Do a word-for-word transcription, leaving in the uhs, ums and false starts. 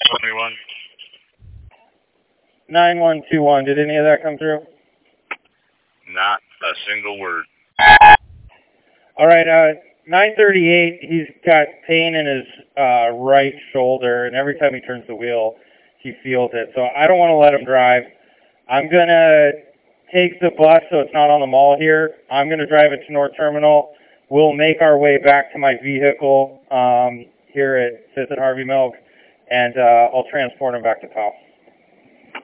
twenty-one. nine one two one, did any of that come through? Not a single word. All right, uh, nine thirty-eight, he's got pain in his uh, right shoulder, and every time he turns the wheel, he feels it. So I don't want to let him drive. I'm going to take the bus so it's not on the mall here. I'm going to drive it to North Terminal. We'll make our way back to my vehicle um, here at fifth and Harvey Milk, and uh, I'll transport him back to Powell.